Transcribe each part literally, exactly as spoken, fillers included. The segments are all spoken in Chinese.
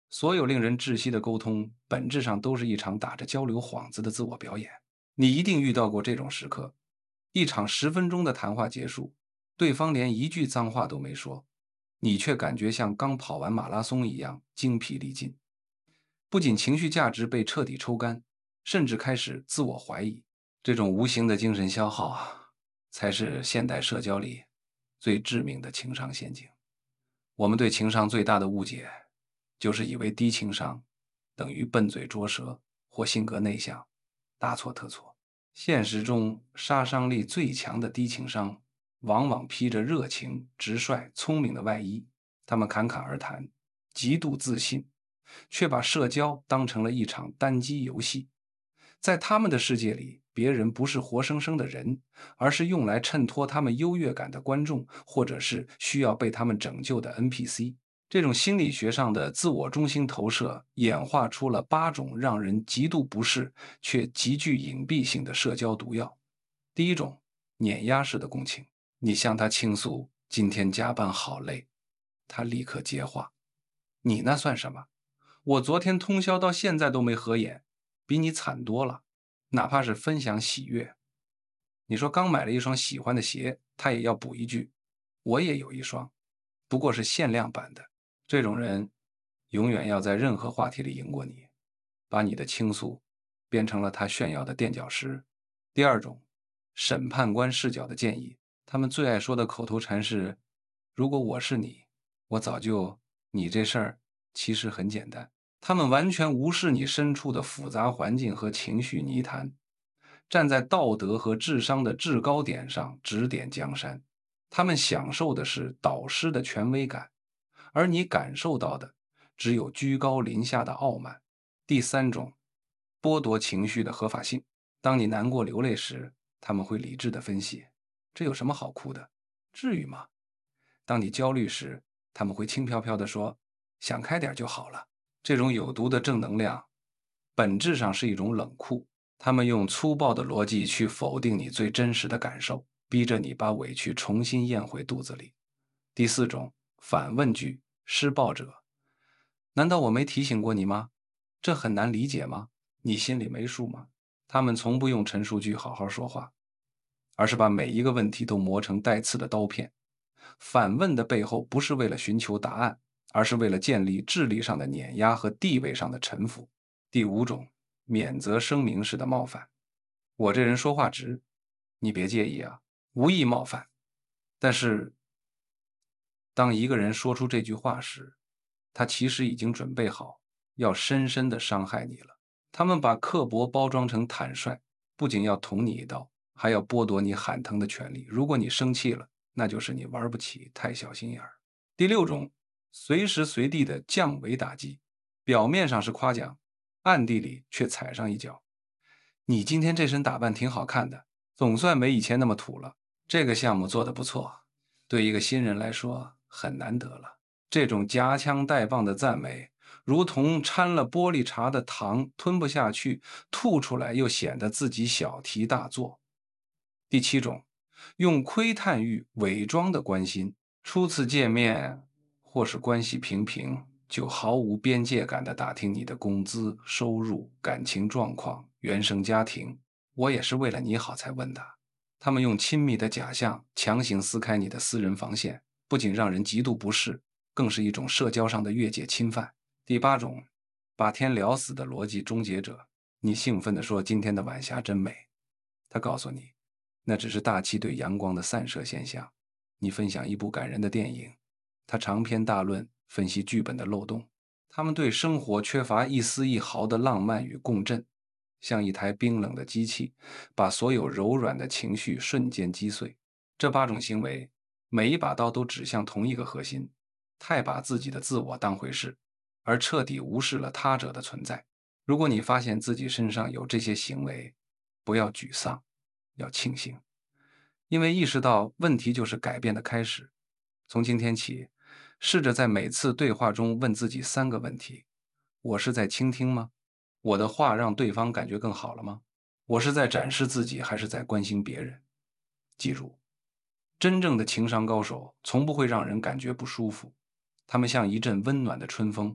所有令人窒息的沟通，本质上都是一场打着交流幌子的自我表演。你一定遇到过这种时刻：一场十分钟的谈话结束，对方连一句脏话都没说，你却感觉像刚跑完马拉松一样精疲力尽。不仅情绪价值被彻底抽干，甚至开始自我怀疑。这种无形的精神消耗啊，才是现代社交里最致命的情商陷阱。我们对情商最大的误解，就是以为低情商等于笨嘴拙舌或性格内向，大错特错。现实中，杀伤力最强的低情商，往往披着热情、直率、聪明的外衣。他们侃侃而谈，极度自信，却把社交当成了一场单机游戏。在他们的世界里，别人不是活生生的人，而是用来衬托他们优越感的观众，或者是需要被他们拯救的 N P C。这种心理学上的自我中心投射，演化出了八种让人极度不适却极具隐蔽性的社交毒药。第一种，碾压式的共情。你向他倾诉今天加班好累，他立刻接话：你那算什么？我昨天通宵到现在都没合眼，比你惨多了。哪怕是分享喜悦，你说刚买了一双喜欢的鞋，他也要补一句：我也有一双，不过是限量版的。这种人永远要在任何话题里赢过你，把你的倾诉变成了他炫耀的垫脚石。第二种，审判官视角的建议，他们最爱说的口头禅是：如果我是你，我早就……你这事儿其实很简单。他们完全无视你身处的复杂环境和情绪泥潭，站在道德和智商的制高点上指点江山。他们享受的是导师的权威感，而你感受到的只有居高临下的傲慢。第三种，剥夺情绪的合法性。当你难过流泪时，他们会理智的分析：这有什么好哭的？至于吗？当你焦虑时，他们会轻飘飘地说：想开点就好了。这种有毒的正能量，本质上是一种冷酷。他们用粗暴的逻辑去否定你最真实的感受，逼着你把委屈重新咽回肚子里。第四种，反问句施暴者。难道我没提醒过你吗？这很难理解吗？你心里没数吗？他们从不用陈述句好好说话，而是把每一个问题都磨成带刺的刀片。反问的背后不是为了寻求答案，而是为了建立智力上的碾压和地位上的臣服。第五种，免责声明式的冒犯。我这人说话直，你别介意啊，无意冒犯。但是，当一个人说出这句话时，他其实已经准备好要深深地伤害你了。他们把刻薄包装成坦率，不仅要捅你一刀，还要剥夺你喊疼的权利。如果你生气了，那就是你玩不起，太小心眼儿。第六种，随时随地的降维打击。表面上是夸奖，暗地里却踩上一脚。你今天这身打扮挺好看的，总算没以前那么土了。这个项目做得不错，对一个新人来说很难得了。这种夹枪带棒的赞美，如同掺了玻璃碴的糖，吞不下去，吐出来又显得自己小题大做。第七种，用窥探欲伪装的关心。初次见面或是关系平平，就毫无边界感地打听你的工资、收入、感情状况、原生家庭。我也是为了你好才问的。他们用亲密的假象强行撕开你的私人防线，不仅让人极度不适，更是一种社交上的越界侵犯。第八种，把天聊死的逻辑终结者。你兴奋地说今天的晚霞真美，他告诉你，那只是大气对阳光的散射现象。你分享一部感人的电影，他长篇大论分析剧本的漏洞。他们对生活缺乏一丝一毫的浪漫与共振，像一台冰冷的机器，把所有柔软的情绪瞬间击碎。这八种行为，每一把刀都指向同一个核心：太把自己的自我当回事，而彻底无视了他者的存在。如果你发现自己身上有这些行为，不要沮丧，要庆幸。因为意识到问题就是改变的开始。从今天起，试着在每次对话中问自己三个问题：我是在倾听吗？我的话让对方感觉更好了吗？我是在展示自己还是在关心别人？记住，真正的情商高手从不会让人感觉不舒服，他们像一阵温暖的春风，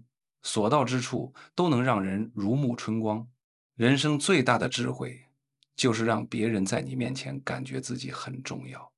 所到之处都能让人如沐春光。人生最大的智慧，就是让别人在你面前感觉自己很重要。